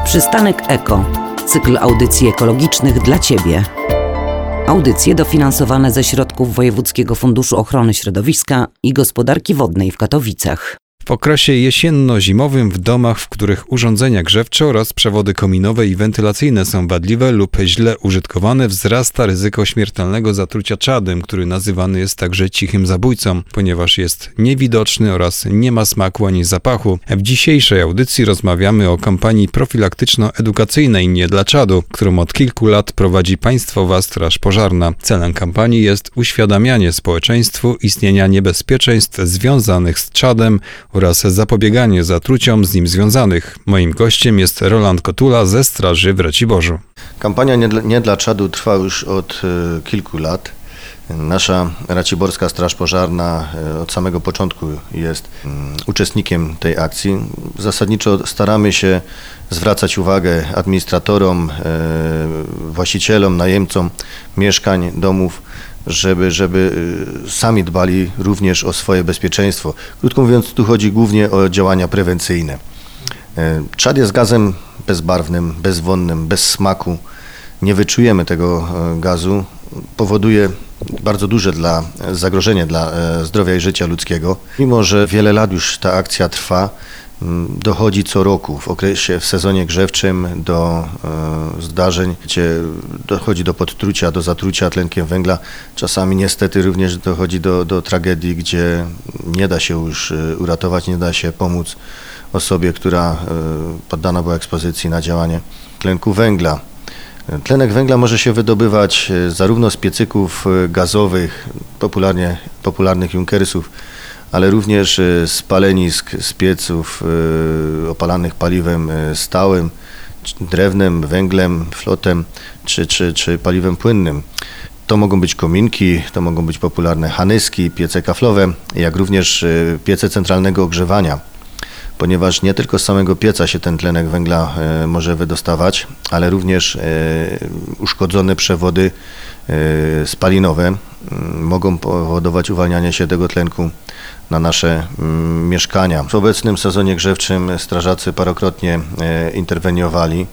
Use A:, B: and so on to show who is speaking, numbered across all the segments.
A: Przystanek Eko. Cykl audycji ekologicznych dla Ciebie. Audycje dofinansowane ze środków Wojewódzkiego Funduszu Ochrony Środowiska i Gospodarki Wodnej w Katowicach.
B: W okresie jesienno-zimowym w domach, w których urządzenia grzewcze oraz przewody kominowe i wentylacyjne są wadliwe lub źle użytkowane, wzrasta ryzyko śmiertelnego zatrucia czadem, który nazywany jest także cichym zabójcą, ponieważ jest niewidoczny oraz nie ma smaku ani zapachu. W dzisiejszej audycji rozmawiamy o kampanii profilaktyczno-edukacyjnej Nie dla czadu, którą od kilku lat prowadzi Państwowa Straż Pożarna. Celem kampanii jest uświadamianie społeczeństwu istnienia niebezpieczeństw związanych z czadem oraz zapobieganie zatruciom z nim związanych. Moim gościem jest Roland Kotula ze Straży w Raciborzu.
C: Kampania Nie dla czadu trwa już od kilku lat. Nasza Raciborska Straż Pożarna od samego początku jest uczestnikiem tej akcji. Zasadniczo staramy się zwracać uwagę administratorom, właścicielom, najemcom mieszkań, domów, żeby sami dbali również o swoje bezpieczeństwo. Krótko mówiąc, tu chodzi głównie o działania prewencyjne. Czad jest gazem bezbarwnym, bezwonnym, bez smaku. Nie wyczujemy tego gazu. Powoduje bardzo duże zagrożenie dla zdrowia i życia ludzkiego. Mimo że wiele lat już ta akcja trwa, dochodzi co roku w sezonie grzewczym do zdarzeń, gdzie dochodzi do podtrucia, do zatrucia tlenkiem węgla. Czasami niestety również dochodzi do tragedii, gdzie nie da się już uratować, nie da się pomóc osobie, która poddana była ekspozycji na działanie tlenku węgla. Tlenek węgla może się wydobywać zarówno z piecyków gazowych, popularnych junkersów, ale również z palenisk, z pieców opalanych paliwem stałym, drewnem, węglem, flotem czy paliwem płynnym. To mogą być kominki, to mogą być popularne hanyski, piece kaflowe, jak również piece centralnego ogrzewania. Ponieważ nie tylko z samego pieca się ten tlenek węgla może wydostawać, ale również uszkodzone przewody spalinowe mogą powodować uwalnianie się tego tlenku na nasze mieszkania. W obecnym sezonie grzewczym strażacy parokrotnie interweniowali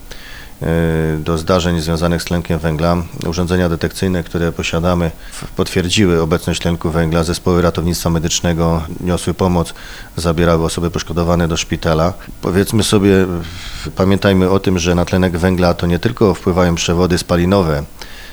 C: do zdarzeń związanych z tlenkiem węgla. Urządzenia detekcyjne, które posiadamy, potwierdziły obecność tlenku węgla. Zespoły ratownictwa medycznego niosły pomoc, zabierały osoby poszkodowane do szpitala. Powiedzmy sobie, pamiętajmy o tym, że na tlenek węgla to nie tylko wpływają przewody spalinowe,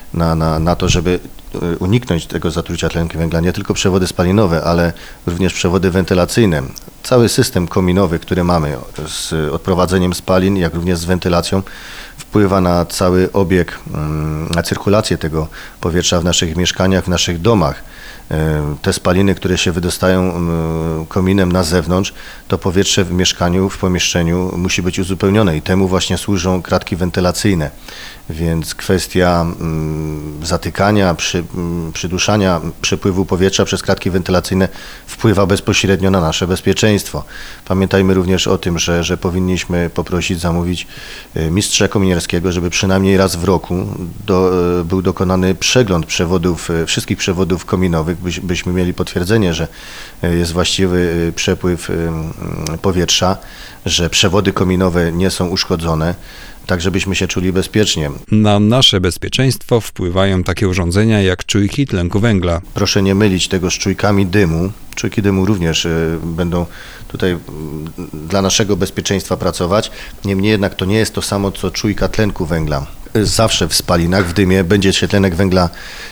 C: na to, żeby uniknąć tego zatrucia tlenkiem węgla, nie tylko przewody spalinowe, ale również przewody wentylacyjne. Cały system kominowy, który mamy z odprowadzeniem spalin, jak również z wentylacją, wpływa na cały obieg, na cyrkulację tego powietrza w naszych mieszkaniach, w naszych domach. Te spaliny, które się wydostają kominem na zewnątrz, to powietrze w mieszkaniu, w pomieszczeniu musi być uzupełnione i temu właśnie służą kratki wentylacyjne. Więc kwestia zatykania, przyduszania przepływu powietrza przez kratki wentylacyjne wpływa bezpośrednio na nasze bezpieczeństwo. Pamiętajmy również o tym, że powinniśmy zamówić mistrza kominiarskiego, żeby przynajmniej raz w roku był dokonany przegląd wszystkich przewodów kominowych, byśmy mieli potwierdzenie, że jest właściwy przepływ powietrza, że przewody kominowe nie są uszkodzone, tak żebyśmy się czuli bezpiecznie.
B: Na nasze bezpieczeństwo wpływają takie urządzenia jak czujki tlenku węgla.
C: Proszę nie mylić tego z czujkami dymu. Czujki dymu również będą tutaj dla naszego bezpieczeństwa pracować. Niemniej jednak to nie jest to samo, co czujka tlenku węgla. Zawsze w spalinach, w dymie będzie się tlenek węgla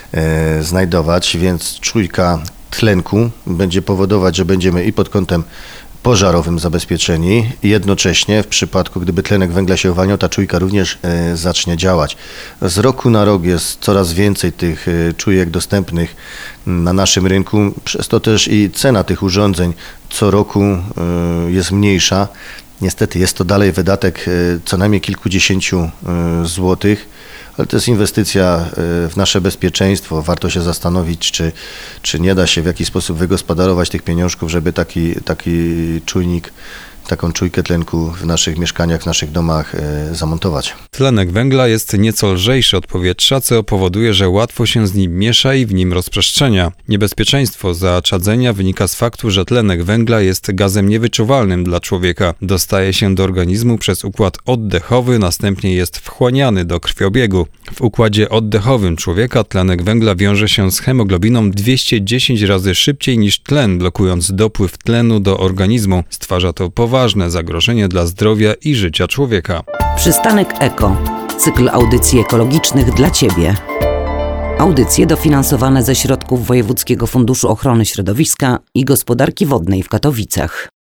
C: znajdować, więc czujka tlenku będzie powodować, że będziemy i pod kątem pożarowym zabezpieczeni i jednocześnie w przypadku, gdyby tlenek węgla się uwalniał, ta czujka również zacznie działać. Z roku na rok jest coraz więcej tych czujek dostępnych na naszym rynku, przez to też i cena tych urządzeń co roku jest mniejsza. Niestety jest to dalej wydatek co najmniej kilkudziesięciu złotych, ale to jest inwestycja w nasze bezpieczeństwo. Warto się zastanowić, czy nie da się w jakiś sposób wygospodarować tych pieniążków, żeby taki czujnik taką czujkę tlenku w naszych mieszkaniach, w naszych domach zamontować.
B: Tlenek węgla jest nieco lżejszy od powietrza, co powoduje, że łatwo się z nim miesza i w nim rozprzestrzenia. Niebezpieczeństwo zaczadzenia wynika z faktu, że tlenek węgla jest gazem niewyczuwalnym dla człowieka. Dostaje się do organizmu przez układ oddechowy, następnie jest wchłaniany do krwiobiegu. W układzie oddechowym człowieka tlenek węgla wiąże się z hemoglobiną 210 razy szybciej niż tlen, blokując dopływ tlenu do organizmu. Stwarza to poważne zagrożenie dla zdrowia i życia człowieka.
A: Przystanek Eko. Cykl audycji ekologicznych dla Ciebie. Audycje dofinansowane ze środków Wojewódzkiego Funduszu Ochrony Środowiska i Gospodarki Wodnej w Katowicach.